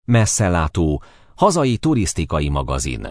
Messzelátó, hazai turisztikai magazin.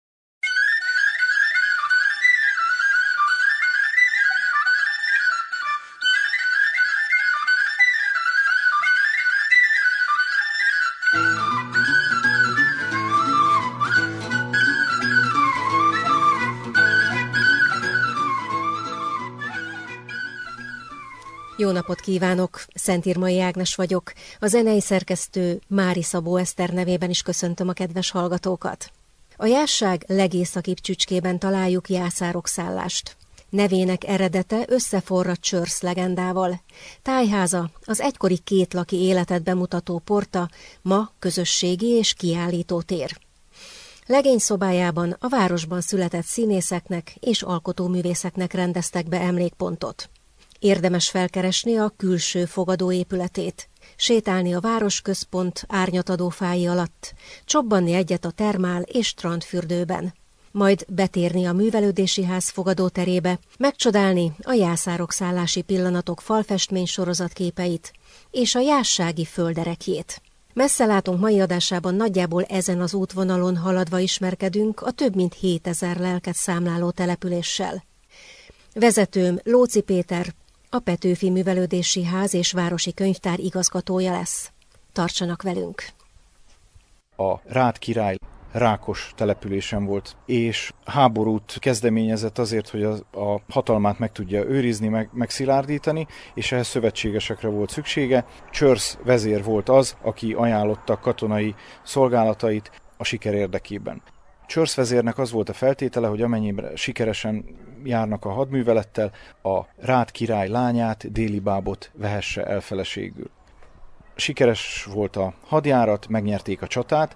Jó napot kívánok! Szent Irmai Ágnes vagyok. A zenei szerkesztő Mári Szabó Eszter nevében is köszöntöm a kedves hallgatókat. A Jásság legészakibb csücskében találjuk jászárokszállást. Nevének eredete összeforrad Csörsz legendával. Tájháza, az egykori kétlaki életet bemutató porta, ma közösségi és kiállítótér. Legényszobájában a városban született színészeknek és alkotóművészeknek rendeztek be emlékpontot. Érdemes felkeresni a külső fogadóépületét, sétálni a városközpont árnyatadó fái alatt, csobbanni egyet a termál és strandfürdőben, majd betérni a művelődési ház fogadóterébe, megcsodálni a jászárokszállási pillanatok falfestmény sorozatképeit és a jássági földerekjét. Messzelátónk mai adásában nagyjából ezen az útvonalon haladva ismerkedünk a több mint 7000 lelket számláló településsel. Vezetőm Lóczy Péter, a Petőfi Művelődési Ház és Városi Könyvtár igazgatója lesz. Tartsanak velünk! A Rád király Rákos településen volt, és háborút kezdeményezett azért, hogy a hatalmát meg tudja őrizni, megszilárdítani, és ehhez szövetségesekre volt szüksége. Csörsz vezér volt az, aki ajánlotta katonai szolgálatait a siker érdekében. Csörsz vezérnek az volt a feltétele, hogy amennyiben sikeresen járnak a hadművelettel, a Rád király lányát, Délibábot vehesse el feleségül. Sikeres volt a hadjárat, megnyerték a csatát,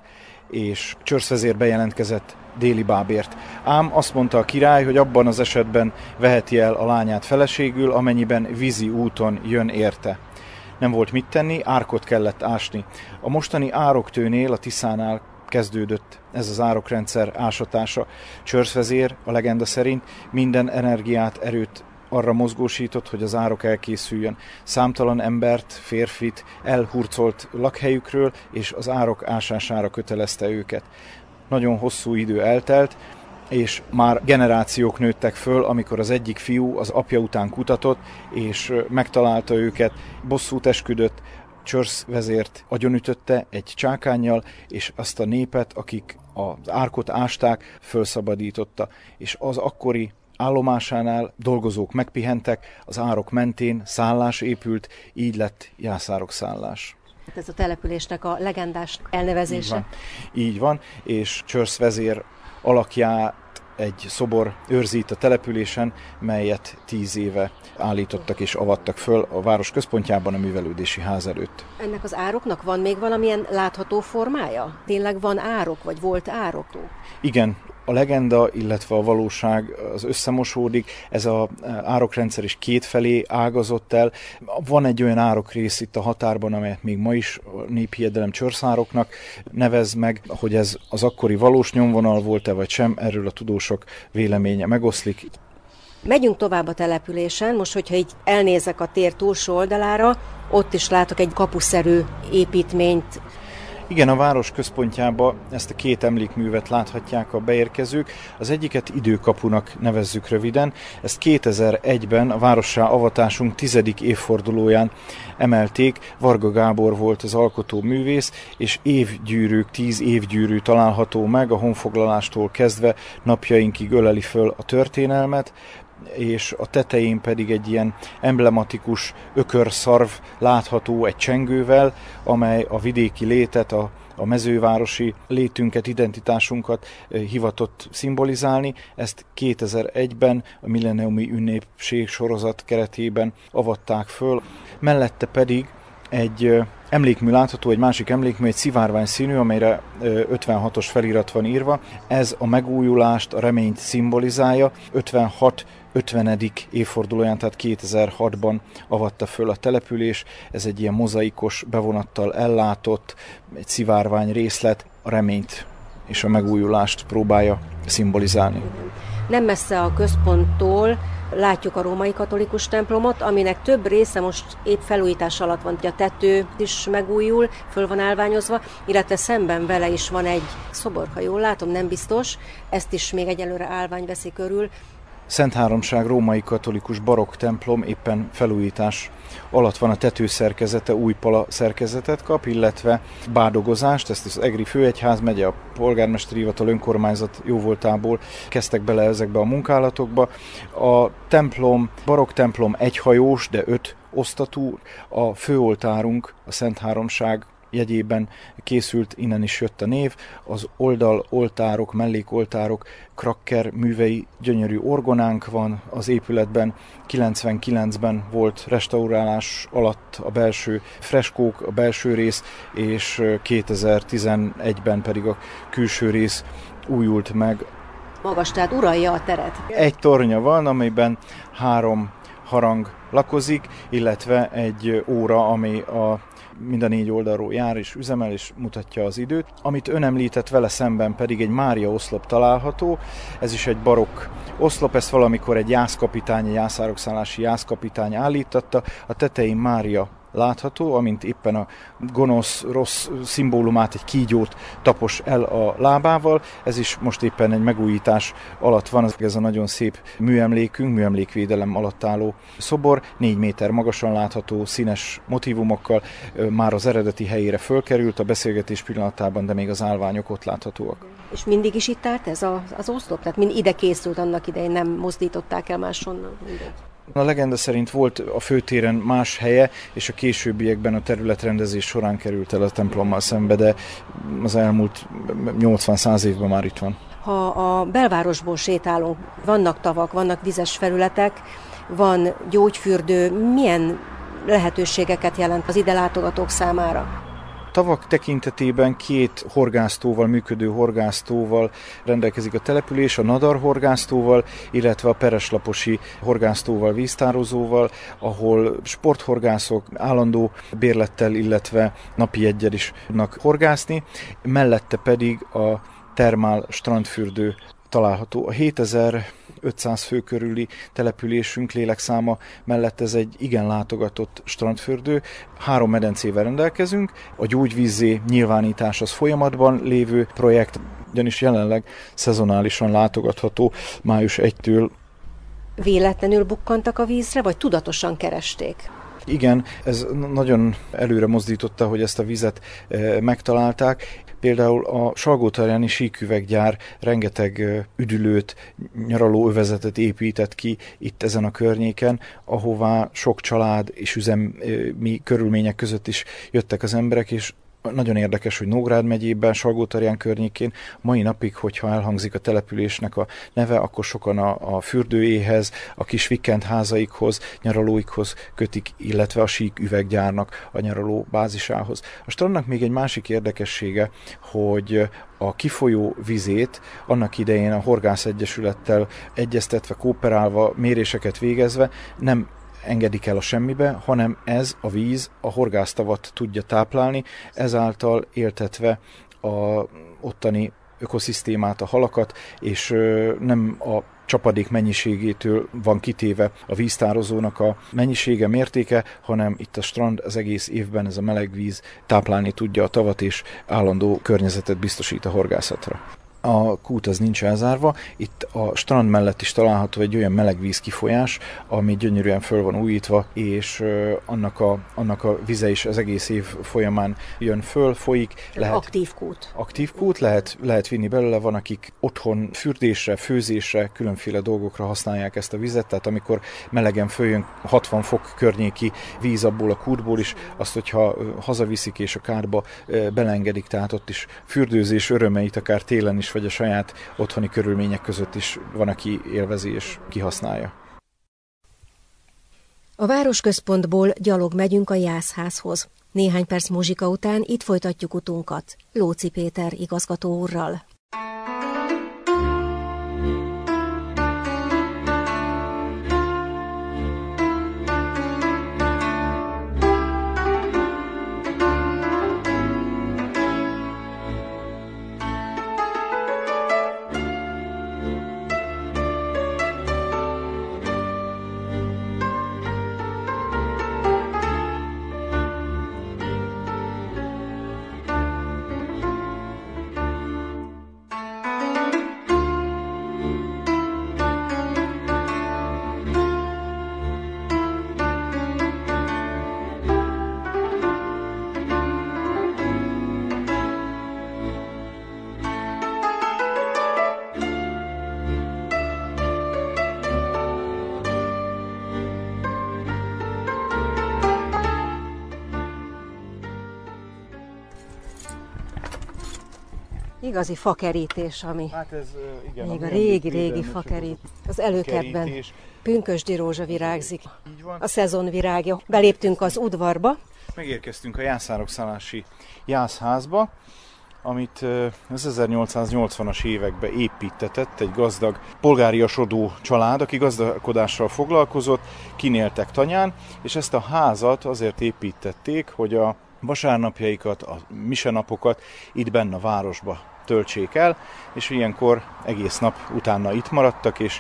és Csörsz vezér bejelentkezett Délibábért. Ám azt mondta a király, hogy abban az esetben veheti el a lányát feleségül, amennyiben vízi úton jön érte. Nem volt mit tenni, árkot kellett ásni. A mostani ároktőnél, a Tiszánál kezdődött ez az árokrendszer ásatása. Csörsz vezér, a legenda szerint, minden energiát, erőt arra mozgósított, hogy az árok elkészüljön. Számtalan embert, férfit elhurcolt lakhelyükről, és az árok ásására kötelezte őket. Nagyon hosszú idő eltelt, és már generációk nőttek föl, amikor az egyik fiú az apja után kutatott, és megtalálta őket, bosszút esküdött, Csörsz vezért agyonütötte egy csákánnyal, és azt a népet, akik az árkot ásták, fölszabadította. És az akkori állomásánál dolgozók megpihentek, az árok mentén szállás épült, így lett jászárokszálás. Ez a településnek a legendás elnevezése. Így van, és Csörsz vezér alakját egy szobor őrzi itt a településen, melyet 10 éve állítottak és avattak föl a város központjában, a művelődési ház előtt. Ennek az ároknak van még valamilyen látható formája? Tényleg van árok, vagy volt árok? Igen, a legenda, illetve a valóság az összemosódik, ez az árokrendszer is kétfelé ágazott el. Van egy olyan árokrész itt a határban, amelyet még ma is a néphiedelem Csörszároknak nevez meg, hogy ez az akkori valós nyomvonal volt-e vagy sem, erről a tudósok véleménye megoszlik. Megyünk tovább a településen, most hogyha így elnézek a tér túlsó oldalára, ott is látok egy kapuszerű építményt. Igen, a város központjába ezt a két emlékművet láthatják a beérkezők. Az egyiket Időkapunak nevezzük röviden. Ezt 2001-ben a várossá avatásunk 10. évfordulóján emelték. Varga Gábor volt az alkotó művész, és 10 évgyűrű található meg, a honfoglalástól kezdve napjainkig öleli föl a történelmet, és a tetején pedig egy ilyen emblematikus ökörszarv látható egy csengővel, amely a vidéki létet, a mezővárosi létünket, identitásunkat hivatott szimbolizálni. Ezt 2001-ben a milleniumi ünnepség sorozat keretében avatták föl. Mellette pedig egy emlékmű látható, egy másik emlékmű, egy szivárvány színű, amelyre 56-os felirat van írva. Ez a megújulást, a reményt szimbolizálja. 50. évfordulóján, tehát 2006-ban avatta föl a település. Ez egy ilyen mozaikos bevonattal ellátott, egy szivárvány részlet, a reményt és a megújulást próbálja szimbolizálni. Nem messze a központtól Látjuk a római katolikus templomot, aminek több része most épp felújítás alatt van. A tető is megújul, föl van állványozva, illetve szemben vele is van egy szobor, ha jól látom, nem biztos, ezt is még egyelőre állvány veszi körül. Szent Háromság római katolikus barokk templom éppen felújítás alatt van, a tetőszerkezete új pala szerkezetet kap, illetve bádogozást, ezt az Egri főegyházmegye, a polgármesteri hivatal, önkormányzat jóvoltából kezdtek bele ezekbe a munkálatokba. A templom, barokk templom egyhajós, de 5 osztatú, a főoltárunk, a Szent Háromság jegyében készült, innen is jött a név, az oldaloltárok, mellékoltárok, krakker művei, gyönyörű orgonánk van az épületben, 99-ben volt restaurálás alatt a belső freskók, a belső rész, és 2011-ben pedig a külső rész újult meg. Magas, tehát uralja a teret. Egy tornya van, amiben 3 harang lakozik, illetve egy óra, ami mind a 4 oldalról jár és üzemel, és mutatja az időt. Amit ön említett, vele szemben pedig egy Mária oszlop található. Ez is egy barokk oszlop, ezt valamikor egy jászkapitány, egy jászárokszállási jászkapitány állítatta. A tetején Mária látható, amint éppen a gonosz, rossz szimbólumát, egy kígyót tapos el a lábával. Ez is most éppen egy megújítás alatt van, ez a nagyon szép műemlékünk, műemlékvédelem alatt álló szobor, 4 méter magasan látható, színes motívumokkal, már az eredeti helyére fölkerült a beszélgetés pillanatában, de még az állványok ott láthatóak. És mindig is itt állt ez az oszlop? Tehát mind ide készült annak idején, nem mozdították el máshonnan? Mindegy. A legenda szerint volt a főtéren más helye, és a későbbiekben a területrendezés során került el a templommal szembe, de az elmúlt 80-100 évben már itt van. Ha a belvárosból sétálunk, vannak tavak, vannak vizes felületek, van gyógyfürdő, milyen lehetőségeket jelent az ide látogatók számára? Tavak tekintetében 2 horgásztóval, működő horgásztóval rendelkezik a település, a Nadar horgásztóval, illetve a Pereslaposi horgásztóval, víztározóval, ahol sporthorgászok állandó bérlettel, illetve napi eggyel is tudnak horgászni. Mellette pedig a termál strandfürdő található. A 7500 fő körüli településünk lélekszáma mellett ez egy igen látogatott strandfürdő. 3 medencével rendelkezünk, a gyógyvízzé nyilvánítás az folyamatban lévő projekt, ugyanis jelenleg szezonálisan látogatható május 1-től. Véletlenül bukkantak a vízre, vagy tudatosan keresték? Igen, ez nagyon előre mozdította, hogy ezt a vizet megtalálták. Például a Salgótarjáni síküveggyár rengeteg üdülőt, nyaralóövezetet épített ki itt ezen a környéken, ahová sok család és üzemi körülmények között is jöttek az emberek, és nagyon érdekes, hogy Nógrád megyében, Salgótarján környékén mai napig, hogyha elhangzik a településnek a neve, akkor sokan a fürdőjéhez, a kis vikend házaikhoz, nyaralóikhoz kötik, illetve a sík üveggyárnak a nyaraló bázisához. A strandnak még egy másik érdekessége, hogy a kifolyó vizét annak idején a Horgászegyesülettel egyeztetve, kooperálva, méréseket végezve nem engedik el a semmibe, hanem ez a víz a horgásztavat tudja táplálni, ezáltal éltetve a ottani ökoszisztémát, a halakat, és nem a csapadék mennyiségétől van kitéve a víztározónak a mennyisége, mértéke, hanem itt a strand az egész évben ez a meleg víz táplálni tudja a tavat, és állandó környezetet biztosít a horgászatra. A kút az nincs elzárva, itt a strand mellett is található egy olyan melegvíz kifolyás, ami gyönyörűen föl van újítva, és annak a vize is az egész év folyamán jön föl, folyik. Aktív kút. Aktív kút, lehet vinni belőle, van akik otthon fürdésre, főzésre, különféle dolgokra használják ezt a vizet, tehát amikor melegen följön 60 fok környéki víz abból a kútból is, azt, hogyha hazaviszik és a kádba beleengedik, tehát ott is fürdőzés örömeit akár télen is, vagy a saját otthoni körülmények között is van, aki élvezi és kihasználja. A városközpontból gyalog megyünk a Jászházhoz. Néhány perc muzsika után itt folytatjuk utunkat Lóczy Péter igazgató úrral. Igazi fakerítés, ami Hát ez, igen, még a régi fakerít. Az előkertben pünkösdi rózsa virágzik. Így van. A szezonvirágja. Beléptünk az udvarba. Megérkeztünk a jászárokszálási jászházba, amit az 1880-as években építetett egy gazdag polgáriasodó család, aki gazdálkodással foglalkozott, kinéltek tanyán, és ezt a házat azért építették, hogy a vasárnapjaikat, a misenapokat itt benne a városba töltsék el, és ilyenkor egész nap utána itt maradtak, és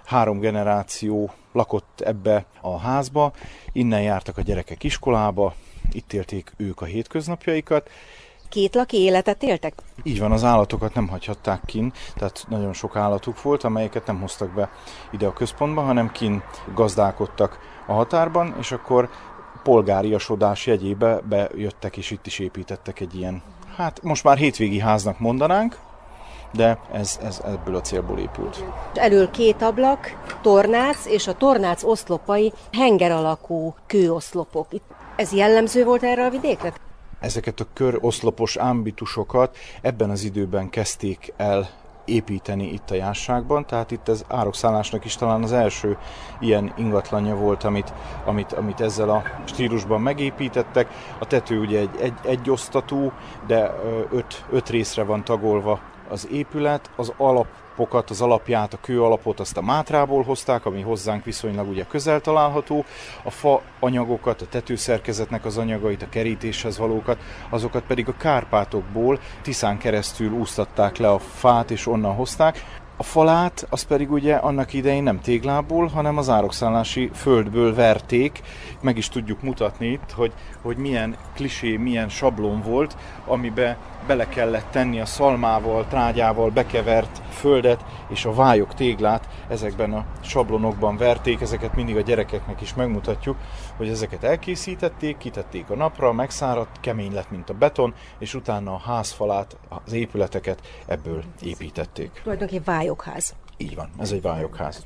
3 generáció lakott ebbe a házba, innen jártak a gyerekek iskolába, itt élték ők a hétköznapjaikat. Kétlaki életet éltek? Így van, az állatokat nem hagyhatták kin, tehát nagyon sok állatuk volt, amelyeket nem hoztak be ide a központba, hanem kin gazdálkodtak a határban, és akkor polgáriasodás jegyébe bejöttek, és itt is építettek egy ilyen, hát most már hétvégi háznak mondanánk, de ez ebből a célból épült. Elől 2 ablak, tornác, és a tornác oszlopai henger alakú kőoszlopok. Ez jellemző volt erre a vidékre? Ezeket a köroszlopos ámbitusokat ebben az időben kezdték el építeni itt a Jásságban, tehát itt az árokszállásnak is talán az első ilyen ingatlanja volt, amit ezzel a stílusban megépítettek. A tető ugye egy osztatú, de 5 részre van tagolva az épület, az alapokat, az alapját, a kőalapot azt a Mátrából hozták, ami hozzánk viszonylag ugye közel található, a fa anyagokat, a tetőszerkezetnek az anyagait, a kerítéshez valókat, azokat pedig a Kárpátokból, Tiszán keresztül úsztatták le a fát, és onnan hozták. A falát, az pedig ugye annak idején nem téglából, hanem az árokszállási földből verték. Meg is tudjuk mutatni itt, hogy milyen klisé, milyen sablon volt, amiben bele kellett tenni a szalmával, trágyával bekevert földet, és a vályok téglát ezekben a sablonokban verték. Ezeket mindig a gyerekeknek is megmutatjuk, hogy ezeket elkészítették, kitették a napra, megszáradt, kemény lett, mint a beton, és utána a házfalát, az épületeket ebből építették. Tulajdonképpen vályokház. Így van, ez egy vályokház.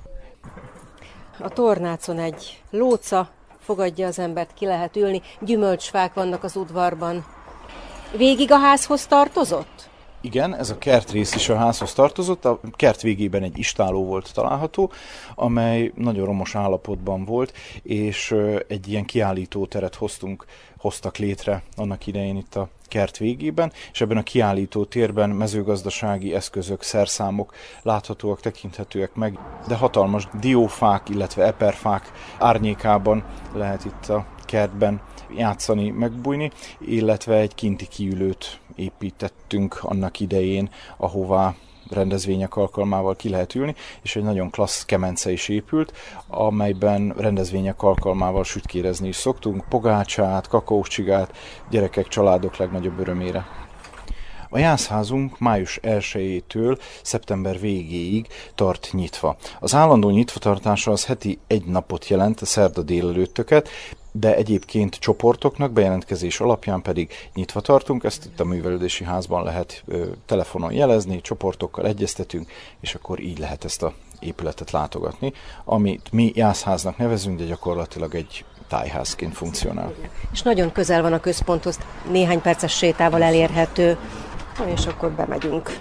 A tornácon egy lóca fogadja az embert, ki lehet ülni, gyümölcsfák vannak az udvarban. Végig a házhoz tartozott? Igen, ez a kertrész is a házhoz tartozott, a kert végében egy istálló volt található, amely nagyon romos állapotban volt, és egy ilyen kiállítóteret hoztak létre annak idején itt a kert végében, és ebben a kiállító térben mezőgazdasági eszközök, szerszámok láthatóak, tekinthetőek meg, de hatalmas diófák, illetve eperfák árnyékában lehet itt a kertben játszani, megbújni, illetve egy kinti kiülőt építettünk annak idején, ahová rendezvények alkalmával ki lehet ülni, és egy nagyon klassz kemence is épült, amelyben rendezvények alkalmával sütkérezni is szoktunk, pogácsát, kakaócsigát, gyerekek, családok legnagyobb örömére. A jászházunk május 1-től szeptember végéig tart nyitva. Az állandó nyitvatartása az heti 1 napot jelent, a szerda délelőttöket, de egyébként csoportoknak bejelentkezés alapján pedig nyitva tartunk, ezt itt a művelődési házban lehet telefonon jelezni, csoportokkal egyeztetünk, és akkor így lehet ezt a épületet látogatni, amit mi jászháznak nevezünk, de gyakorlatilag egy tájházként funkcionál. És nagyon közel van a központhoz, néhány perces sétával elérhető, és akkor bemegyünk.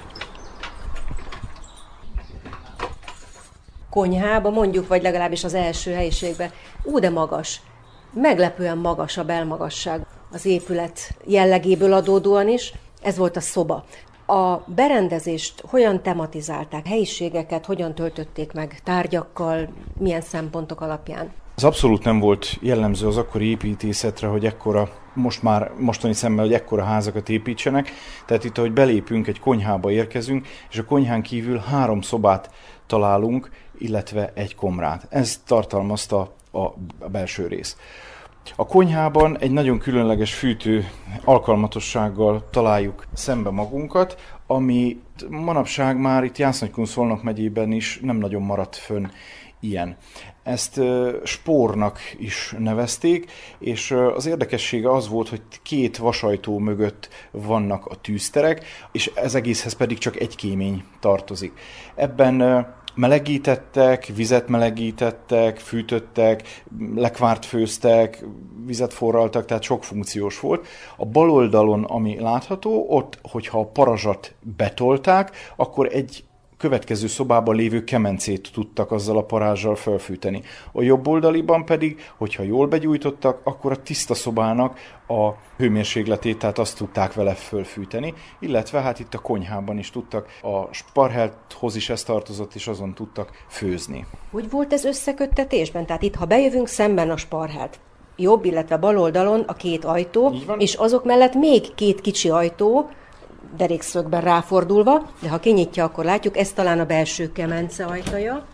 Konyhába mondjuk, vagy legalábbis az első helyiségbe, de magas. Meglepően magas a belmagasság az épület jellegéből adódóan is. Ez volt a szoba. A berendezést hogyan tematizálták, helyiségeket hogyan töltötték meg, tárgyakkal, milyen szempontok alapján? Ez abszolút nem volt jellemző az akkori építészetre, hogy mostani szemmel, hogy ekkora házakat építsenek. Tehát itt, ahogy belépünk, egy konyhába érkezünk, és a konyhán kívül 3 szobát találunk, illetve egy komrát. Ez tartalmazta a belső rész. A konyhában egy nagyon különleges fűtő alkalmatossággal találjuk szembe magunkat, ami manapság már itt Jász-Nagykun-Szolnok megyében is nem nagyon maradt fönn ilyen. Ezt spórnak is nevezték, és az érdekessége az volt, hogy 2 vasajtó mögött vannak a tűzterek, és ez egészhez pedig csak egy kémény tartozik. Ebben Melegítettek, vizet melegítettek, fűtöttek, lekvárt főztek, vizet forraltak, tehát sok funkciós volt. A bal oldalon, ami látható, ott, hogyha a parazsat betolták, akkor egy következő szobában lévő kemencét tudtak azzal a parázsal felfűteni. A jobb oldaliban pedig, hogyha jól begyújtottak, akkor a tiszta szobának a hőmérsékletét, tehát azt tudták vele fölfűteni, illetve hát itt a konyhában is tudtak, a sparhelthoz is ez tartozott, és azon tudtak főzni. Hogy volt ez összeköttetésben? Tehát itt, ha bejövünk, szemben a sparhelt. Jobb, illetve bal oldalon a két ajtó, és azok mellett még két kicsi ajtó, derékszögben ráfordulva, de ha kinyitja, akkor látjuk, ez talán a belső kemence ajtaja.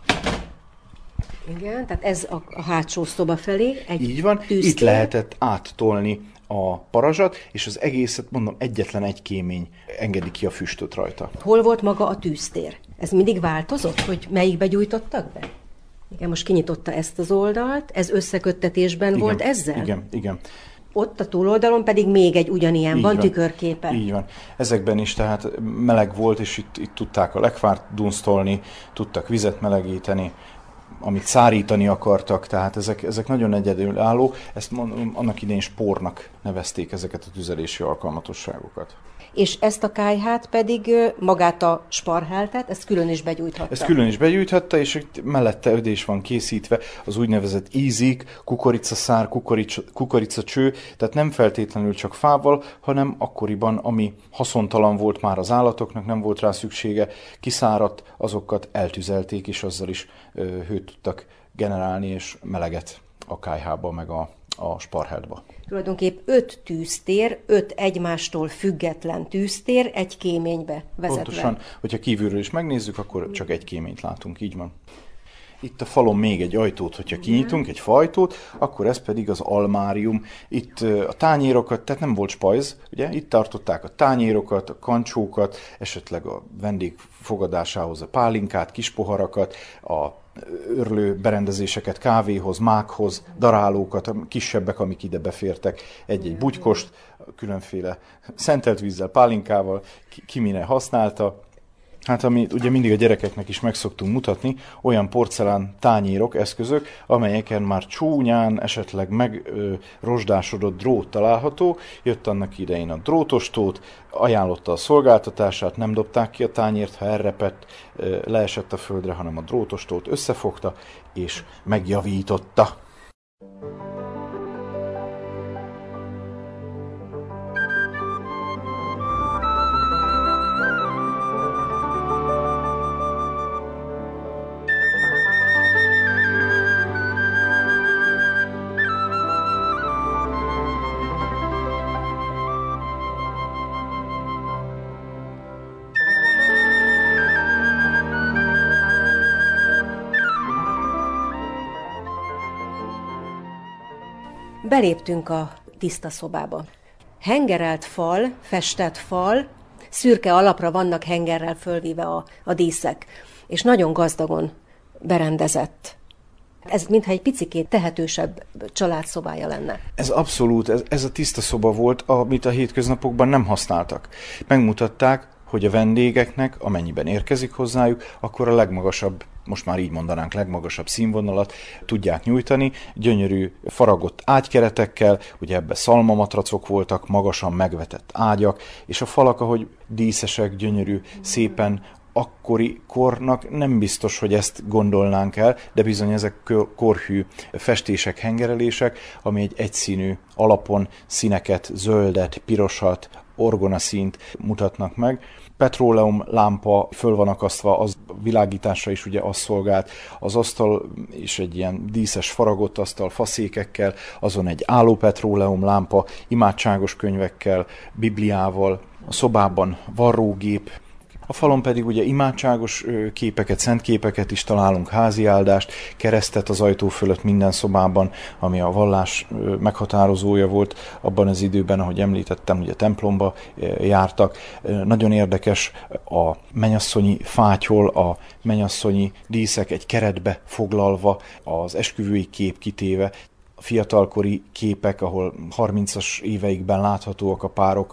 Igen, tehát ez a hátsó szoba felé. Így van, tűztér. Itt lehetett áttolni a parazsat, és az egészet, mondom, egyetlen egy kémény engedi ki a füstöt rajta. Hol volt maga a tűztér? Ez mindig változott, hogy melyikbe gyújtottak be? Igen, most kinyitotta ezt az oldalt, ez összeköttetésben volt ezzel? Igen. Ott a túloldalon pedig még egy ugyanilyen, van tükörképe. Így van. Ezekben is tehát meleg volt, és itt tudták a lekvárt dunsztolni, tudtak vizet melegíteni, amit szárítani akartak, tehát ezek nagyon egyedülálló. Ezt annak idején spórnak nevezték ezeket a tüzelési alkalmatosságokat. És ezt a kályhát pedig magát a sparheltet, ezt külön is begyújthatta? Ezt külön is begyújthatta, és itt mellette ödés van készítve, az úgynevezett ízik, kukoricaszár, kukoricacső, tehát nem feltétlenül csak fával, hanem akkoriban, ami haszontalan volt már az állatoknak, nem volt rá szüksége, kiszáradt, azokat eltüzelték, és azzal is hőt tudtak generálni, és meleget a kályhába, meg a sparheltba. Tulajdonképp 5 tűztér, 5 egymástól független tűztér egy kéménybe vezetve. Pontosan, hogyha kívülről is megnézzük, akkor csak egy kéményt látunk, így van. Itt a falon még egy ajtót, hogyha kinyitunk, egy faajtót, akkor ez pedig az almárium. Itt a tányérokat, tehát nem volt spajz, ugye? Itt tartották a tányérokat, a kancsókat, esetleg a vendég fogadásához a pálinkát, kis poharakat, a örlő berendezéseket kávéhoz, mákhoz, darálókat, kisebbek, amik ide befértek, egy-egy bugykost, különféle szentelt vízzel, pálinkával, ki mire használta. Hát amit ugye mindig a gyerekeknek is meg szoktunk mutatni, olyan porcelán tányérok, eszközök, amelyeken már csúnyán, esetleg megrozsdásodott drót található. Jött annak idején a drótostót, ajánlotta a szolgáltatását, nem dobták ki a tányért, ha elrepett, leesett a földre, hanem a drótostót összefogta és megjavította. Beléptünk a tiszta szobába. Hengerelt fal, festett fal, szürke alapra vannak hengerrel fölvíve a díszek, és nagyon gazdagon berendezett. Ez mintha egy picikét tehetősebb családszobája lenne. Ez abszolút, ez a tiszta szoba volt, amit a hétköznapokban nem használtak. Megmutatták, hogy a vendégeknek, amennyiben érkezik hozzájuk, akkor a legmagasabb, most már így mondanánk, legmagasabb színvonalat tudják nyújtani. Gyönyörű faragott ágykeretekkel, ugye ebbe szalmamatracok voltak, magasan megvetett ágyak, és a falak, ahogy díszesek, gyönyörű, szépen akkori kornak nem biztos, hogy ezt gondolnánk el, de bizony ezek korhű festések, hengerelések, ami egy egyszínű alapon színeket, zöldet, pirosat, orgonaszínt mutatnak meg. Petróleum lámpa föl van akasztva, az világításra is ugye az szolgált. Az asztal is egy ilyen díszes faragott asztal, faszékekkel, azon egy álló petróleum lámpa, imádságos könyvekkel, bibliával, a szobában varrógép, a falon pedig ugye imádságos képeket, szentképeket is találunk, háziáldást, keresztet az ajtó fölött minden szobában, ami a vallás meghatározója volt abban az időben, ahogy említettem, ugye templomba jártak. Nagyon érdekes a mennyasszonyi fátyol, a mennyasszonyi díszek egy keretbe foglalva, az esküvői kép kitéve, a fiatalkori képek, ahol 30-as éveikben láthatóak a párok,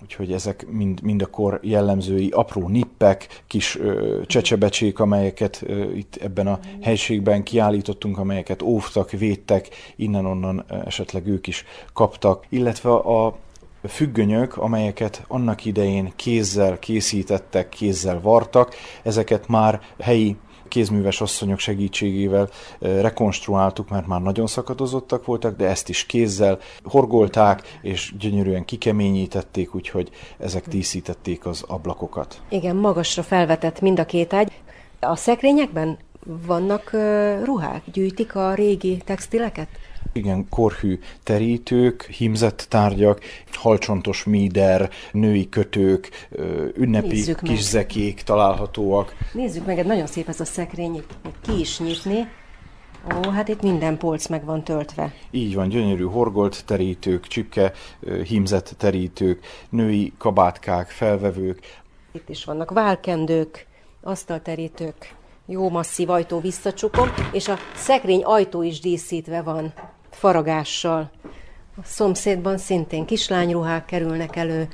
úgyhogy ezek mind a kor jellemzői, apró nippek, kis csecsebecsék, amelyeket itt ebben a helységben kiállítottunk, amelyeket óvtak, védtek, innen-onnan esetleg ők is kaptak, illetve a függönyök, amelyeket annak idején kézzel készítettek, kézzel vartak, ezeket már helyi kézműves asszonyok segítségével rekonstruáltuk, mert már nagyon szakadozottak voltak, de ezt is kézzel horgolták, és gyönyörűen kikeményítették, úgyhogy ezek díszítették az ablakokat. Igen, magasra felvetett mind a két ágy. A szekrényekben vannak ruhák? Gyűjtik a régi textileket? Igen, korhű terítők, hímzett tárgyak, halcsontos míder, női kötők, ünnepi kis zekék találhatóak. Nézzük meg, nagyon szép ez a szekrény, itt ki is nyitni. Ó, hát itt minden polc meg van töltve. Így van, gyönyörű horgolt terítők, csipke, hímzett terítők, női kabátkák, felvevők. Itt is vannak válkendők, asztalterítők, jó masszív ajtó visszacsukom, és a szekrény ajtó is díszítve van faragással. A szomszédban szintén kislányruhák kerülnek elő,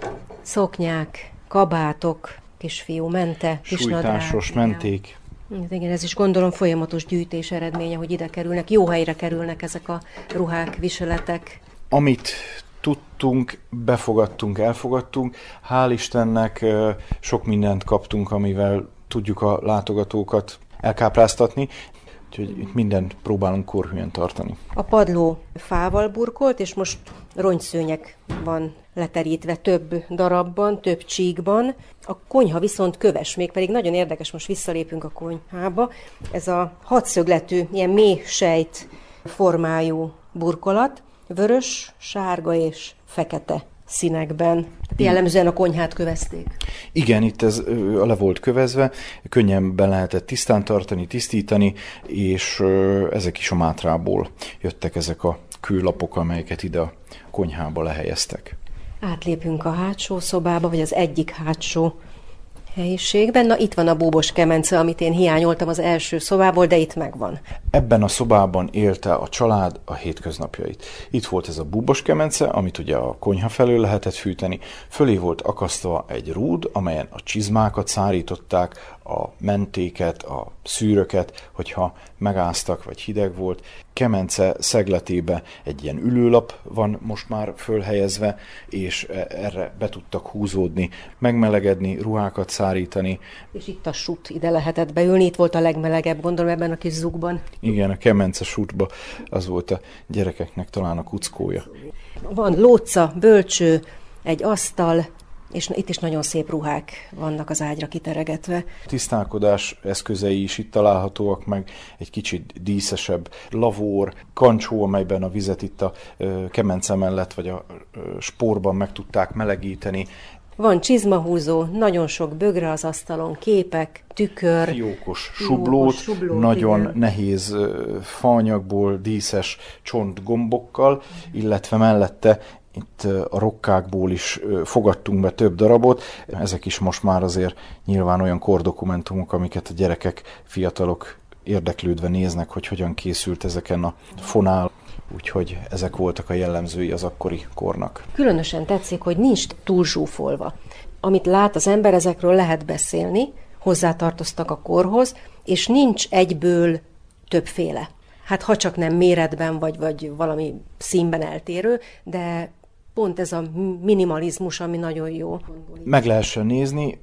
szoknyák, kabátok, kisfiú mente, sújtásos menték. Igen, ez is gondolom folyamatos gyűjtés eredménye, hogy ide kerülnek, jó helyre kerülnek ezek a ruhák, viseletek. Amit tudtunk, befogadtunk, elfogadtunk. Hál' Istennek sok mindent kaptunk, amivel tudjuk a látogatókat elkápráztatni, úgyhogy itt mindent próbálunk korhűen tartani. A padló fával burkolt, és most rongyszőnyeg van leterítve több darabban, több csíkban. A konyha viszont köves, mégpedig nagyon érdekes, most visszalépünk a konyhába. Ez a hatszögletű, ilyen mély sejt formájú burkolat, vörös, sárga és fekete színekben. Jellemzően a konyhát kövezték. Igen, itt ez le volt kövezve, könnyebben lehetett tisztán tartani, tisztítani, és ezek is a Mátrából jöttek ezek a kőlapok, amelyeket ide a konyhába lehelyeztek. Átlépünk a hátsó szobába, vagy az egyik hátsó helyiségben. Na, itt van a búbos kemence, amit én hiányoltam az első szobából, de itt megvan. Ebben a szobában élte a család a hétköznapjait. Itt volt ez a búbos kemence, amit ugye a konyha felől lehetett fűteni. Fölé volt akasztva egy rúd, amelyen a csizmákat szárították, a mentéket, a szűröket, hogyha megáztak, vagy hideg volt. Kemence szegletébe egy ilyen ülőlap van most már fölhelyezve, és erre be tudtak húzódni, megmelegedni, ruhákat szárítani. És itt a sut, ide lehetett beülni, itt volt a legmelegebb, gondolom, ebben a kis zugban. Igen, a kemence sutba, az volt a gyerekeknek talán a kuckója. Van lóca, bölcső, egy asztal, és itt is nagyon szép ruhák vannak az ágyra kiteregetve. Tisztálkodás eszközei is itt találhatóak meg, egy kicsit díszesebb lavór, kancsó, amelyben a vizet itt a kemence mellett, vagy a spórban meg tudták melegíteni. Van csizmahúzó, nagyon sok bögre az asztalon, képek, tükör. Fiókos sublót, nagyon igen. Nehéz faanyagból, díszes csontgombokkal, illetve mellette itt a rokkákból is fogadtunk be több darabot. Ezek is most már azért nyilván olyan kordokumentumok, amiket a gyerekek, fiatalok érdeklődve néznek, hogy hogyan készült ezeken a fonál. Úgyhogy ezek voltak a jellemzői az akkori kornak. Különösen tetszik, hogy nincs túl zsúfolva. Amit lát az ember, ezekről lehet beszélni, hozzátartoztak a korhoz, és nincs egyből többféle. Hát ha csak nem méretben, vagy valami színben eltérő, de pont ez a minimalizmus, ami nagyon jó. Meg lehessen nézni,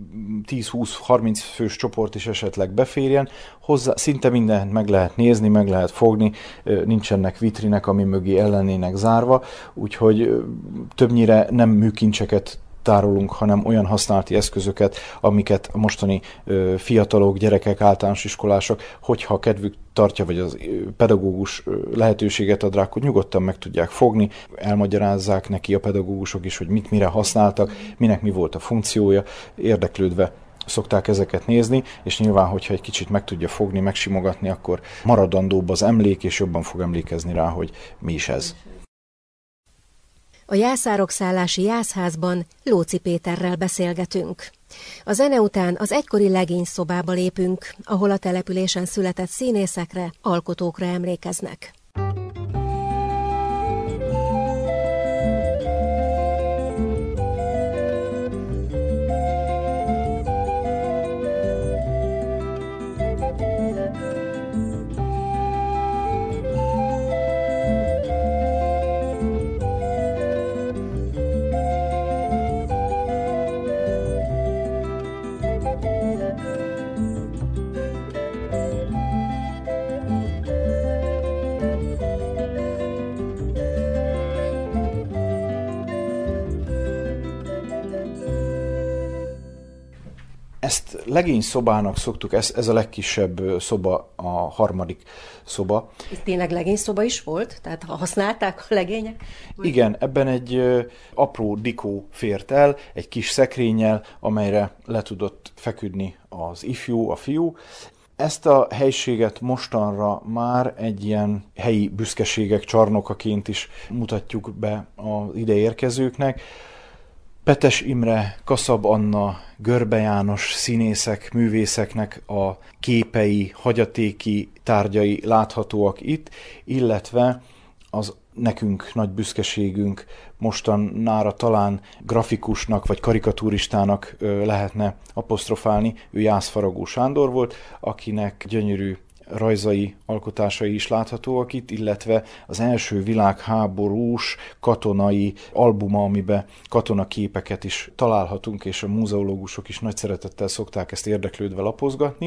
10-20-30 fős csoport is esetleg beférjen, hozzá szinte mindent meg lehet nézni, meg lehet fogni, nincsenek vitrinek, ami mögé el lennének zárva, úgyhogy többnyire nem műkincseket tárolunk, hanem olyan használati eszközöket, amiket a mostani fiatalok, gyerekek, általános iskolások, hogyha kedvük tartja, vagy az pedagógus lehetőséget ad rá, akkor nyugodtan meg tudják fogni, elmagyarázzák neki a pedagógusok is, hogy mit mire használtak, minek mi volt a funkciója, érdeklődve szokták ezeket nézni, és nyilván, hogyha egy kicsit meg tudja fogni, megsimogatni, akkor maradandóbb az emlék, és jobban fog emlékezni rá, hogy mi is ez. A jászárok-szállási jászházban Lóczy Péterrel beszélgetünk. A zene után az egykori legényszobába lépünk, ahol a településen született színészekre, alkotókra emlékeznek. Ezt legény szobának szoktuk, ez a legkisebb szoba, a harmadik szoba. Ez tényleg legényszoba is volt? Tehát használták a legények? Vagy... Igen, ebben egy apró dikó fért el, egy kis szekrényel, amelyre le tudott feküdni az ifjú, a fiú. Ezt a helységet mostanra már egy ilyen helyi büszkeségek csarnokaként is mutatjuk be az ide érkezőknek. Petes Imre, Kaszab Anna, Görbe János színészek, művészeknek a képei, hagyatéki tárgyai láthatóak itt, illetve az nekünk nagy büszkeségünk, mostanára talán grafikusnak vagy karikaturistának lehetne apostrofálni, ő Jász Faragó Sándor volt, akinek gyönyörű rajzai, alkotásai is láthatóak itt, illetve az első világháborús katonai albuma, amiben katonaképeket is találhatunk, és a múzeológusok is nagy szeretettel szokták ezt érdeklődve lapozgatni.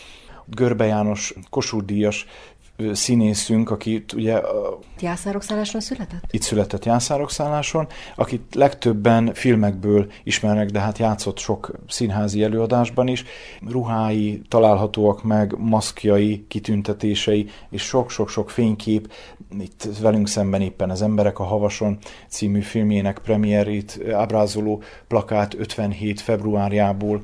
Görbe János Kossuth-díjas színészünk, akit ugye... Jászárokszálláson született? Itt született Jászárokszálláson, akit legtöbben filmekből ismernek, de hát játszott sok színházi előadásban is. Ruhái találhatóak meg, maszkjai, kitüntetései, és sok-sok-sok fénykép. Itt velünk szemben éppen az Emberek a Havason című filmjének premierét ábrázoló plakát 57. februárjából.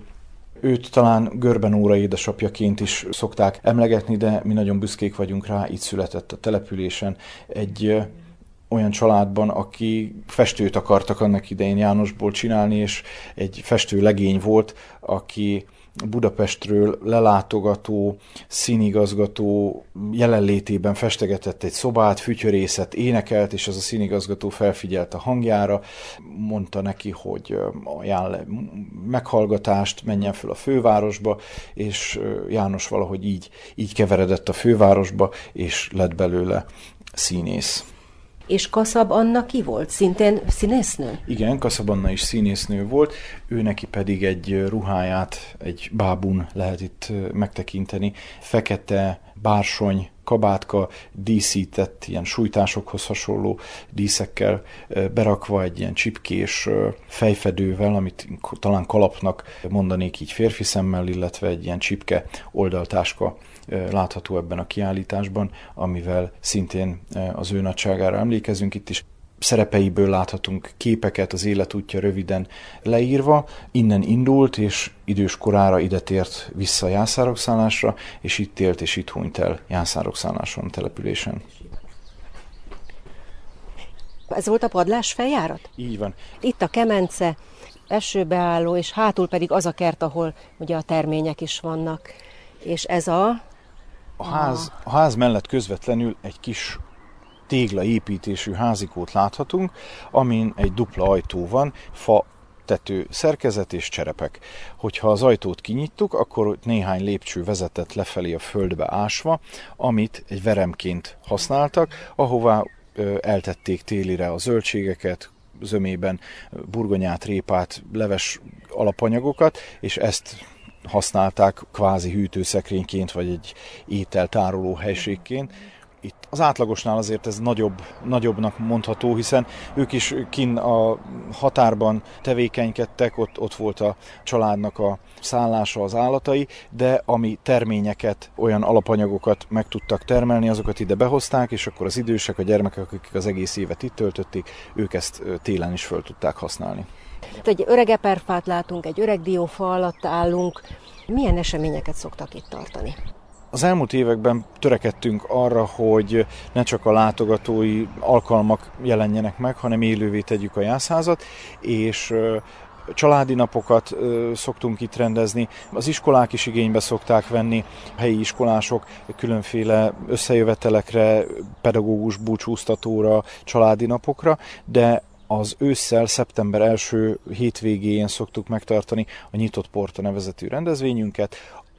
Őt talán Görbe Nóra édesapjaként is szokták emlegetni, de mi nagyon büszkék vagyunk rá, itt született a településen egy olyan családban, aki festőt akartak annak idején Jánosból csinálni, és egy festő legény volt, aki Budapestről lelátogató, színigazgató jelenlétében festegetett egy szobát, fütyörészet, énekelt, és az a színigazgató felfigyelt a hangjára, mondta neki, hogy ajánl le meghallgatást, menjen fel a fővárosba, és János valahogy így keveredett a fővárosba, és lett belőle színész. És Kaszab Anna ki volt? Szintén színésznő? Igen, Kaszab Anna is színésznő volt, ő neki pedig egy ruháját, egy bábun lehet itt megtekinteni. Fekete bársony kabátka, díszített ilyen sújtásokhoz hasonló díszekkel berakva, egy ilyen csipkés fejfedővel, amit talán kalapnak mondanék így férfi szemmel, illetve egy ilyen csipke oldaltáska látható ebben a kiállításban, amivel szintén az ő nagyságára emlékezünk. Itt is szerepeiből láthatunk képeket, az életútja röviden leírva. Innen indult, és idős korára ide tért vissza Jászárokszállásra, és itt élt és itt hunyt el Jászárokszálláson, településen. Ez volt a padlás feljárat? Így van. Itt a kemence, esőbeálló, és hátul pedig az a kert, ahol ugye a termények is vannak. És ez a ház mellett közvetlenül egy kis téglaépítésű házikót láthatunk, amin egy dupla ajtó van, fa tető szerkezet és cserepek. Hogyha az ajtót kinyittuk, akkor néhány lépcső vezetett lefelé a földbe ásva, amit egy veremként használtak, ahová eltették télire a zöldségeket, zömében burgonyát, répát, leves alapanyagokat, és ezt használták kvázi hűtőszekrényként, vagy egy ételtároló helységként. Itt az átlagosnál azért ez nagyobbnak mondható, hiszen ők is kinn a határban tevékenykedtek, ott volt a családnak a szállása, az állatai, de ami terményeket, olyan alapanyagokat meg tudtak termelni, azokat ide behozták, és akkor az idősek, a gyermekek, akik az egész évet itt töltötték, ők ezt télen is föl tudták használni. Egy öreg eperfát látunk, egy öreg diófa alatt állunk. Milyen eseményeket szoktak itt tartani? Az elmúlt években törekedtünk arra, hogy ne csak a látogatói alkalmak jelenjenek meg, hanem élővé tegyük a Jászházat, és családi napokat szoktunk itt rendezni. Az iskolák is igénybe szokták venni, a helyi iskolások különféle összejövetelekre, pedagógus búcsúztatóra, családi napokra, de az ősszel, szeptember első hétvégén szoktuk megtartani a Nyitott Porta nevezetű rendezvényünket,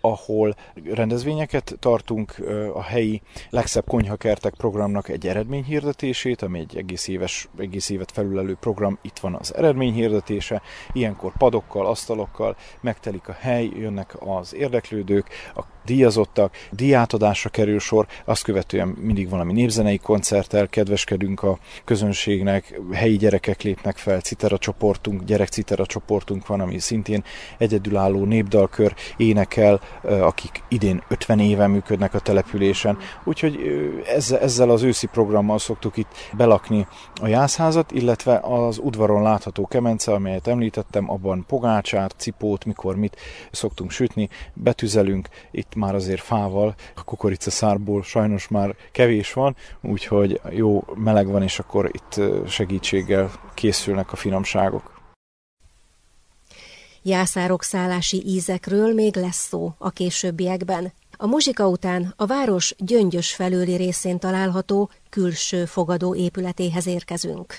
ahol rendezvényeket tartunk, a helyi legszebb konyhakertek programnak egy eredményhirdetését, ami egy egész évet felülelő program, itt van az eredményhirdetése, ilyenkor padokkal, asztalokkal megtelik a hely, jönnek az érdeklődők, a díjazottak, díjátadásra kerül sor, azt követően mindig valami népzenei koncerttel kedveskedünk a közönségnek, helyi gyerekek lépnek fel, citera csoportunk, gyerekcitera csoportunk van, ami szintén egyedülálló népdalkör énekel, akik idén 50 éve működnek a településen, úgyhogy ezzel az őszi programmal szoktuk itt belakni a jászházat, illetve az udvaron látható kemence, amelyet említettem, abban pogácsát, cipót, mikor mit szoktunk sütni, betüzelünk, itt már azért fával, a kukoricaszárból sajnos már kevés van, úgyhogy jó meleg van, és akkor itt segítséggel készülnek a finomságok. Jászárok-szálási ízekről még lesz szó a későbbiekben. A muzsika után a város Gyöngyös felőli részén található külső fogadó épületéhez érkezünk.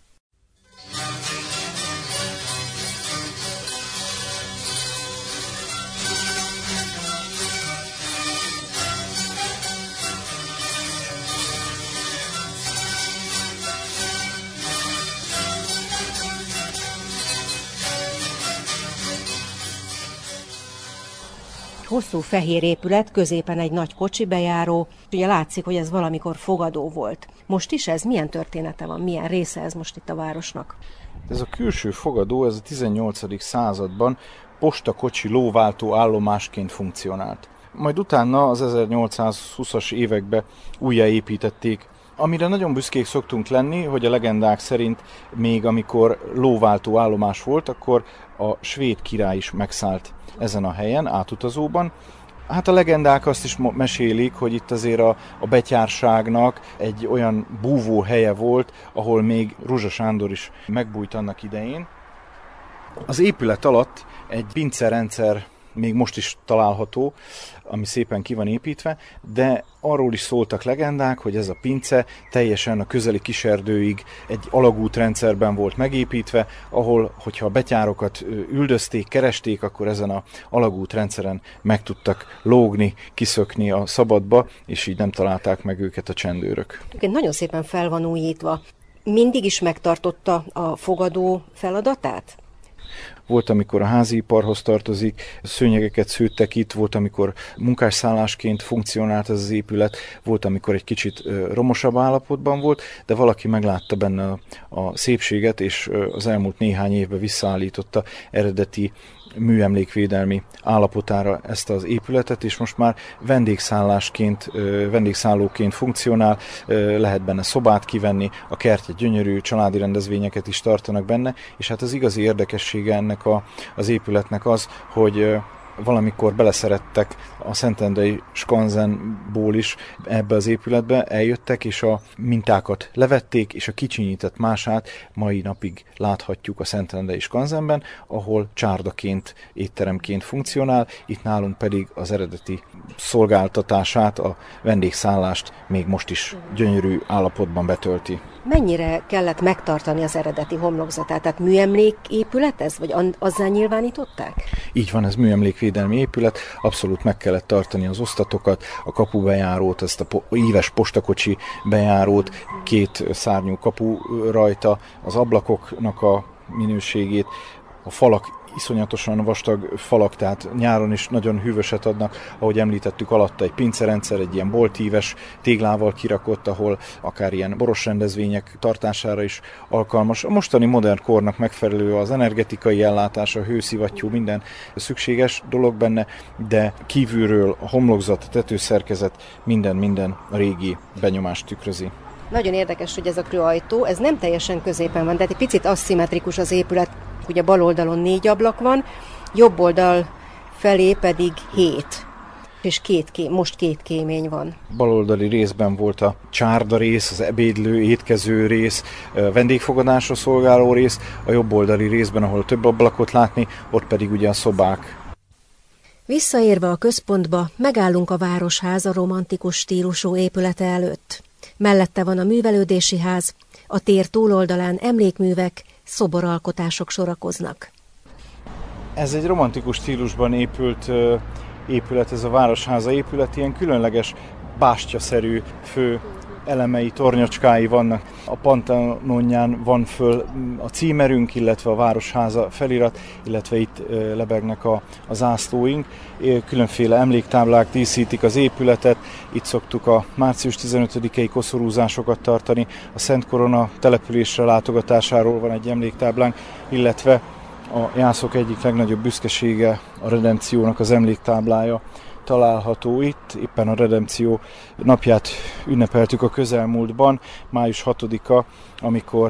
Hosszú fehér épület, középen egy nagy kocsi bejáró. Ugye látszik, hogy ez valamikor fogadó volt. Most is ez? Milyen története van? Milyen része ez most itt a városnak? Ez a külső fogadó, ez a 18. században postakocsi lóváltó állomásként funkcionált. Majd utána az 1820-as években újjáépítették. Amire nagyon büszkék szoktunk lenni, hogy a legendák szerint még amikor lóváltó állomás volt, akkor a svéd király is megszállt ezen a helyen, átutazóban. Hát a legendák azt is mesélik, hogy itt azért a betyárságnak egy olyan búvó helye volt, ahol még Ruzsa Sándor is megbújt annak idején. Az épület alatt egy pincerendszer még most is található, ami szépen ki van építve, de arról is szóltak legendák, hogy ez a pince teljesen a közeli kiserdőig egy alagútrendszerben volt megépítve, ahol, hogyha a betyárokat üldözték, keresték, akkor ezen a alagútrendszeren meg tudtak lógni, kiszökni a szabadba, és így nem találták meg őket a csendőrök. Nagyon szépen fel van újítva. Mindig is megtartotta a fogadó feladatát? Volt, amikor a háziiparhoz tartozik, szőnyegeket szőttek itt, volt, amikor munkásszállásként funkcionált ez az épület, volt, amikor egy kicsit romosabb állapotban volt, de valaki meglátta benne a szépséget, és az elmúlt néhány évben visszaállította eredeti műemlékvédelmi állapotára ezt az épületet, és most már vendégszállóként funkcionál, lehet benne szobát kivenni, a kertje gyönyörű, családi rendezvényeket is tartanak benne, és hát az igazi érdekessége ennek az épületnek az, hogy valamikor beleszerettek a szentendrei skanzenból is ebbe az épületbe, eljöttek, és a mintákat levették, és a kicsinyített mását mai napig láthatjuk a szentendrei skanzenben, ahol csárdaként, étteremként funkcionál, itt nálunk pedig az eredeti szolgáltatását, a vendégszállást még most is gyönyörű állapotban betölti. Mennyire kellett megtartani az eredeti homlokzatát? Tehát műemléképület ez, vagy azzal nyilvánították? Így van, ez műemlékvédelmi épület, abszolút meg kellett tartani az osztatokat, a kapubejárót, ezt a íves postakocsi bejárót, 2 szárnyú kapu rajta, az ablakoknak a minőségét, a falak iszonyatosan vastag falak, tehát nyáron is nagyon hűvöset adnak, ahogy említettük, alatta egy pincerendszer, egy ilyen boltíves téglával kirakott, ahol akár ilyen boros rendezvények tartására is alkalmas. A mostani modern kornak megfelelő az energetikai ellátás, a hőszivattyú, minden szükséges dolog benne, de kívülről a homlokzat, a tetőszerkezet, minden a régi benyomást tükrözi. Nagyon érdekes, hogy ez a krőajtó, ez nem teljesen középen van, tehát egy picit aszimmetrikus az épület. Ugye bal oldalon 4 ablak van, jobb oldal felé pedig 7, és most 2 kémény van. Baloldali részben volt a csárda rész, az ebédlő, étkező rész, vendégfogadásra szolgáló rész, a jobb oldali részben, ahol több ablakot látni, ott pedig ugye a szobák. Visszaérve a központba, megállunk a Városház a romantikus stílusú épülete előtt. Mellette van a művelődési ház, a tér túloldalán emlékművek, szoboralkotások sorakoznak. Ez egy romantikus stílusban épült épület, ez a Városháza épület, ilyen különleges bástyaszerű fő elemei, tornyocskái vannak. A Panteonján van föl a címerünk, illetve a Városháza felirat, illetve itt lebegnek a zászlóink. Különféle emléktáblák díszítik az épületet, itt szoktuk a március 15-i koszorúzásokat tartani, a Szent Korona településre látogatásáról van egy emléktáblánk, illetve a jászok egyik legnagyobb büszkesége, a Redempciónak az emléktáblája található itt. Éppen a Redempció napját ünnepeltük a közelmúltban, május 6-a, amikor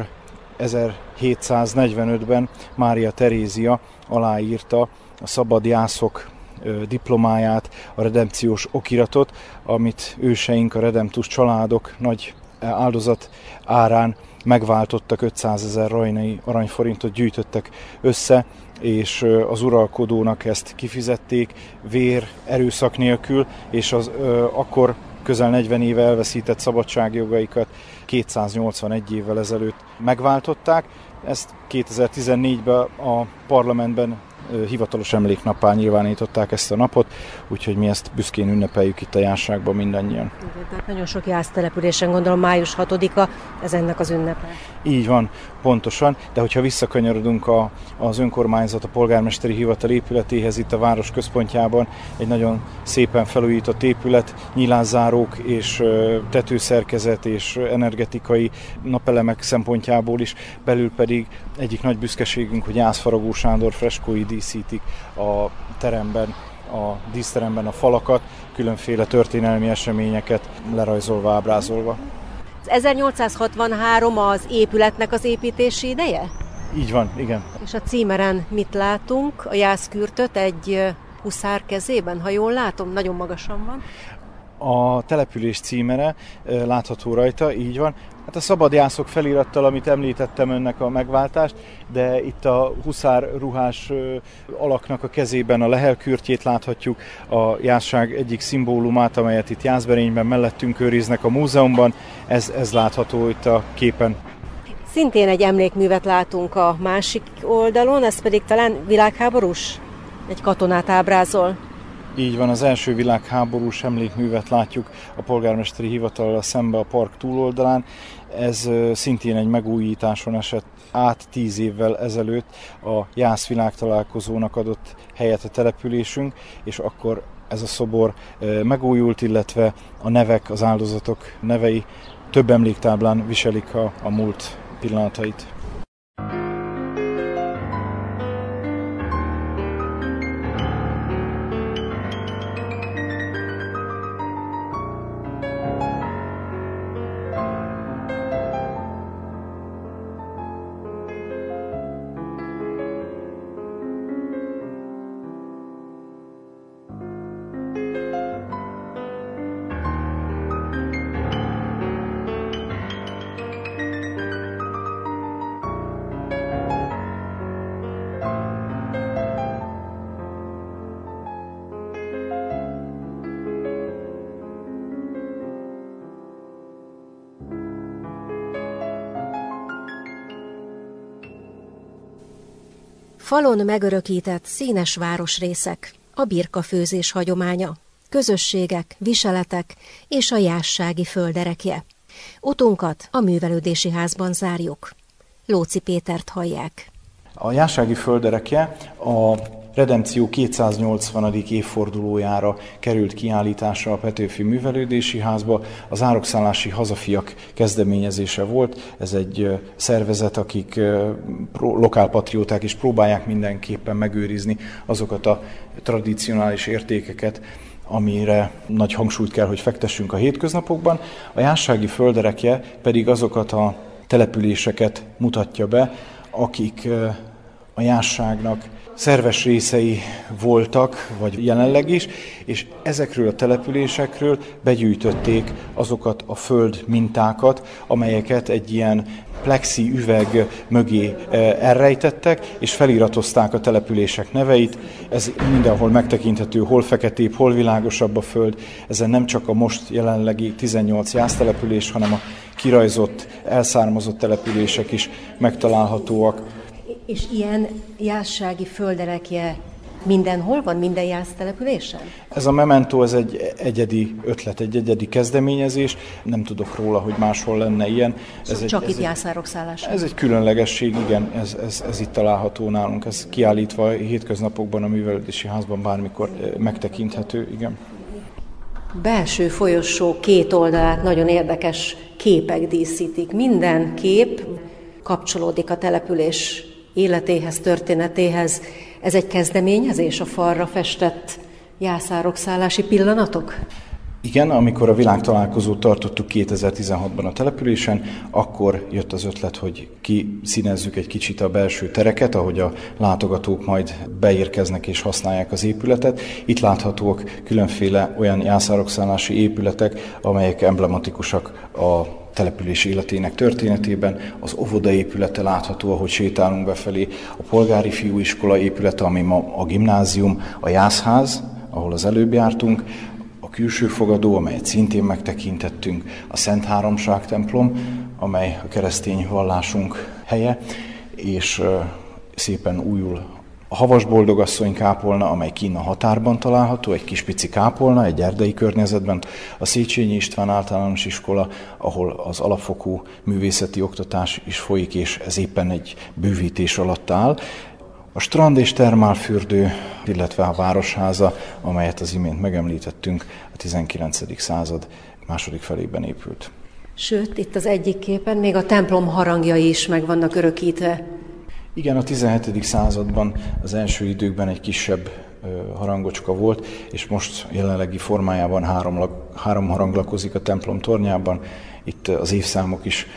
1745-ben Mária Terézia aláírta a szabad jászok diplomáját, a redempciós okiratot, amit őseink, a redemptus családok nagy áldozat árán megváltottak, 500 000 rajnai aranyforintot gyűjtöttek össze, és az uralkodónak ezt kifizették vér, erőszak nélkül, és az akkor közel 40 éve elveszített szabadságjogaikat 281 évvel ezelőtt megváltották. Ezt 2014-ben a parlamentben hivatalos emléknappá nyilvánították ezt a napot, úgyhogy mi ezt büszkén ünnepeljük itt a Jászságban mindannyian. Igen, tehát nagyon sok jásztelepülésen, gondolom május 6-a, ez ennek az ünnepe. Így van, pontosan, de hogyha visszakanyarodunk az önkormányzat, a polgármesteri hivatal épületéhez itt a város központjában, egy nagyon szépen felújított épület, nyilászárók és tetőszerkezet és energetikai napelemek szempontjából is, belül pedig egyik nagy büszkeségünk, hogy Jászfaragó Sándor freskói díszítik a teremben, a díszteremben a falakat, különféle történelmi eseményeket lerajzolva, ábrázolva. 1863 az épületnek az építési ideje? Így van, igen. És a címeren mit látunk? A jászkürtöt egy huszár kezében, ha jól látom, nagyon magasan van. A település címere látható rajta, így van. Hát a szabad jászok felirattal, amit említettem önnek a megváltást, de itt a huszár ruhás alaknak a kezében a lehelkürtjét láthatjuk, a Jászság egyik szimbólumát, amelyet itt Jászberényben mellettünk őriznek a múzeumban, ez látható itt a képen. Szintén egy emlékművet látunk a másik oldalon, ez pedig talán világháborús? Egy katonát ábrázol. Így van, az első világháborús emlékművet látjuk a polgármesteri hivatallal szembe a park túloldalán. Ez szintén egy megújításon esett át 10 évvel ezelőtt, a Jász világtalálkozónak adott helyet a településünk, és akkor ez a szobor megújult, illetve a nevek, az áldozatok nevei több emléktáblán viselik a múlt pillanatait. Falon megörökített színes városrészek, a birkafőzés hagyománya, közösségek, viseletek és a jászsági földerekje. Utunkat a művelődési házban zárjuk. Lóczy Pétert hallják. A jászsági földerekje a Redempció 280. évfordulójára került kiállításra a Petőfi Művelődési Házba. Az Árokszállási Hazafiak kezdeményezése volt. Ez egy szervezet, akik lokálpatrióták is próbálják mindenképpen megőrizni azokat a tradicionális értékeket, amire nagy hangsúlyt kell, hogy fektessünk a hétköznapokban. A jászsági földerekje pedig azokat a településeket mutatja be, akik a Jászságnak szerves részei voltak, vagy jelenleg is, és ezekről a településekről begyűjtötték azokat a föld mintákat, amelyeket egy ilyen plexi üveg mögé elrejtettek, és feliratozták a települések neveit. Ez mindenhol megtekinthető, hol feketébb, hol világosabb a föld. Ezen nem csak a most jelenlegi 18 jásztelepülés, hanem a kirajzott, elszármazott települések is megtalálhatóak. És ilyen jászsági földerekje Mindenhol van, minden jásztelepülésen? Ez a Memento, ez egy egyedi ötlet, egy egyedi kezdeményezés. Nem tudok róla, hogy máshol lenne ilyen. Csak itt jászárok szállása? Ez egy különlegesség, igen, ez itt található nálunk. Ez kiállítva a hétköznapokban a művelődési házban bármikor megtekinthető, igen. Belső folyosó két oldalát nagyon érdekes képek díszítik. Minden kép kapcsolódik a település életéhez, történetéhez. Ez egy kezdeményezés, a falra festett jászárok-szállási pillanatok? Igen, amikor a világtalálkozót tartottuk 2016-ban a településen, akkor jött az ötlet, hogy kiszínezzük egy kicsit a belső tereket, ahogy a látogatók majd beérkeznek és használják az épületet. Itt láthatóak különféle olyan jászárok-szállási épületek, amelyek emblematikusak a település életének történetében. Az óvoda épülete látható, ahogy sétálunk befelé, a polgári fiúiskola épülete, ami ma a gimnázium, a jászház, ahol az előbb jártunk, a külső fogadó, amelyet szintén megtekintettünk, a Szent Háromság templom, amely a keresztény vallásunk helye, és szépen újul a Havas Boldogasszony kápolna, amely kinn a határban található, egy kis pici kápolna, egy erdei környezetben, a Széchenyi István általános iskola, ahol az alapfokú művészeti oktatás is folyik, és ez éppen egy bővítés alatt áll. A strand és termálfürdő, illetve a városháza, amelyet az imént megemlítettünk, a 19. század második felében épült. Sőt, itt az egyik képen még a templom harangjai is meg vannak örökítve. Igen, a 17. században az első időkben egy kisebb harangocska volt, és most jelenlegi formájában három harang lakozik a templom tornyában. Itt az évszámok is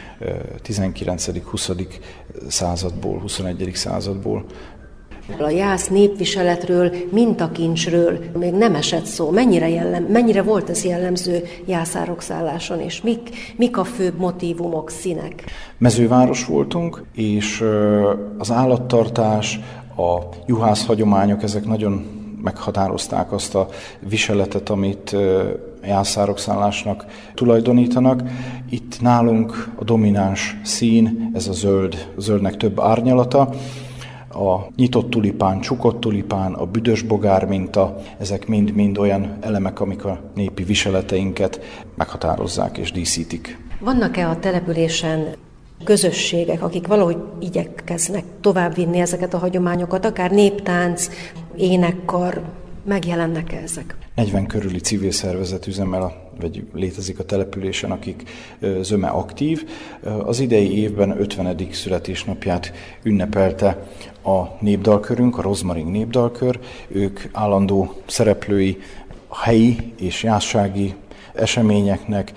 19. 20. századból, 21. századból. A jász népviseletről, mintakincsről még nem esett szó. Mennyire volt ez jellemző jászárok-szálláson, és mik a főbb motívumok, színek? Mezőváros voltunk, és az állattartás, a juhász hagyományok, ezek nagyon meghatározták azt a viseletet, amit jászárok-szállásnak tulajdonítanak. Itt nálunk a domináns szín, ez a zöld, a zöldnek több árnyalata, a nyitott tulipán, csukott tulipán, a büdös bogár minta, ezek mind-mind olyan elemek, amik a népi viseleteinket meghatározzák és díszítik. Vannak-e a településen közösségek, akik valahogy igyekeznek továbbvinni ezeket a hagyományokat, akár néptánc, énekkar, megjelennek-e ezek? 40 körüli civil szervezet üzemel, vagy létezik a településen, akik zöme aktív. Az idei évben 50. születésnapját ünnepelte a népdalkörünk, a Rozmaring népdalkör. Ők állandó szereplői a helyi és jászsági eseményeknek,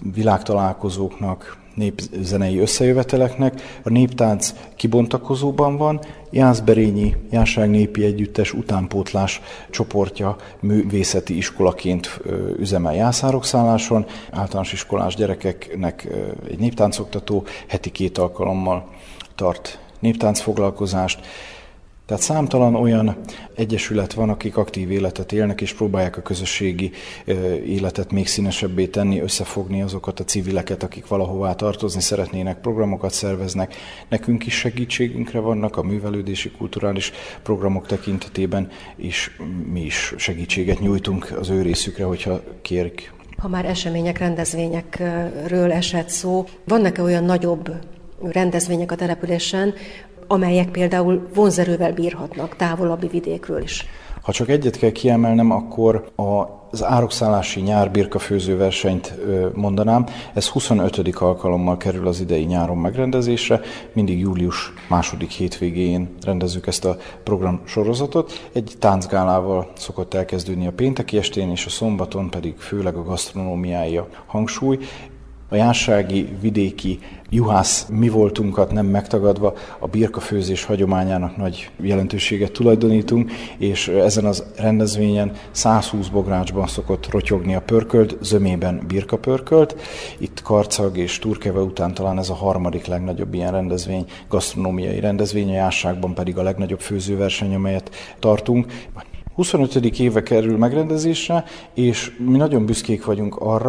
világtalálkozóknak, népzenei összejöveteleknek. A néptánc kibontakozóban van, Jászberényi Jászság Népi Együttes utánpótlás csoportja művészeti iskolaként üzemel Jászárok-szálláson. Általános iskolás gyerekeknek egy néptáncoktató heti 2 alkalommal tart néptáncfoglalkozást. Tehát számtalan olyan egyesület van, akik aktív életet élnek, és próbálják a közösségi életet még színesebbé tenni, összefogni azokat a civileket, akik valahová tartozni szeretnének, programokat szerveznek. Nekünk is segítségünkre vannak a művelődési, kulturális programok tekintetében, és mi is segítséget nyújtunk az ő részükre, hogyha kérik. Ha már események, rendezvényekről esett szó, vannak-e olyan nagyobb rendezvények a településen, amelyek például vonzerővel bírhatnak távolabbi vidékről is? Ha csak egyet kell kiemelnem, akkor az árokszállási nyárbirkafőző versenyt mondanám. Ez 25. alkalommal kerül az idei nyáron megrendezésre. Mindig július 2. hétvégén rendezzük ezt a programsorozatot. Egy táncgálával szokott elkezdődni a pénteki estén, és a szombaton pedig főleg a gasztronómiái a hangsúly. A jászsági, vidéki juhász mi voltunkat nem megtagadva a birkafőzés hagyományának nagy jelentőséget tulajdonítunk, és ezen az rendezvényen 120 bográcsban szokott rotyogni a pörkölt, zömében birkapörkölt. Itt Karcag és Turkeve után talán ez a 3. legnagyobb ilyen rendezvény, gasztronómiai rendezvény, a Jászságban pedig a legnagyobb főzőverseny, amelyet tartunk. 25. éve kerül megrendezésre, és mi nagyon büszkék vagyunk arra,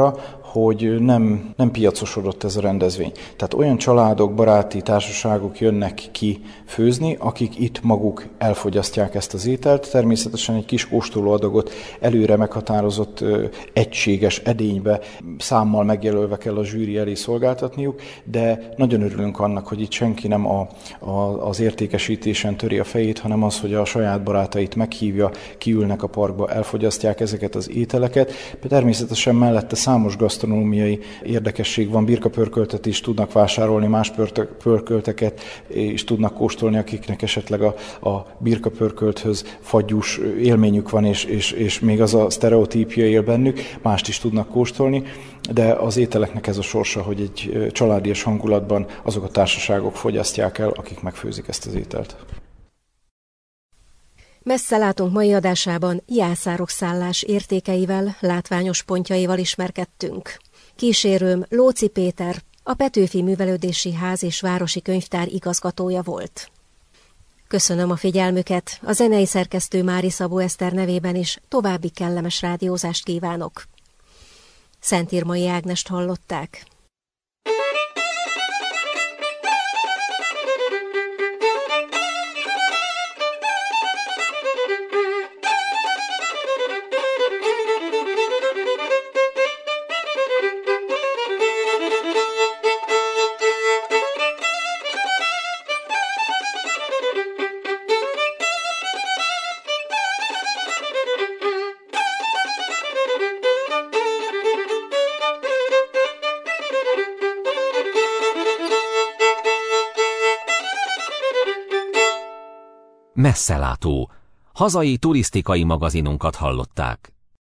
hogy nem piacosodott ez a rendezvény. Tehát olyan családok, baráti társaságok jönnek ki főzni, akik itt maguk elfogyasztják ezt az ételt. Természetesen egy kis kóstolóadagot előre meghatározott egységes edénybe, számmal megjelölve kell a zsűri elé szolgáltatniuk, de nagyon örülünk annak, hogy itt senki nem az értékesítésen töri a fejét, hanem az, hogy a saját barátait meghívja, kiülnek a parkba, elfogyasztják ezeket az ételeket. Természetesen mellette számos gasztronómiai érdekesség van, birkapörköltet is tudnak vásárolni, más pörkölteket is tudnak kóstolni, akiknek esetleg a birkapörkölthöz fagyús élményük van, és még az a sztereotípia él bennük, mást is tudnak kóstolni, de az ételeknek ez a sorsa, hogy egy családias hangulatban azok a társaságok fogyasztják el, akik megfőzik ezt az ételt. Messze látunk mai adásában Jászárok szállás értékeivel, látványos pontjaival ismerkedtünk. Kísérőm Lóczy Péter, a Petőfi Művelődési Ház és Városi Könyvtár igazgatója volt. Köszönöm a figyelmüket, a zenei szerkesztő Mári Szabó Eszter nevében is további kellemes rádiózást kívánok. Szentírmai Ágnest hallották. Messzelátó. Hazai turisztikai magazinunkat hallották.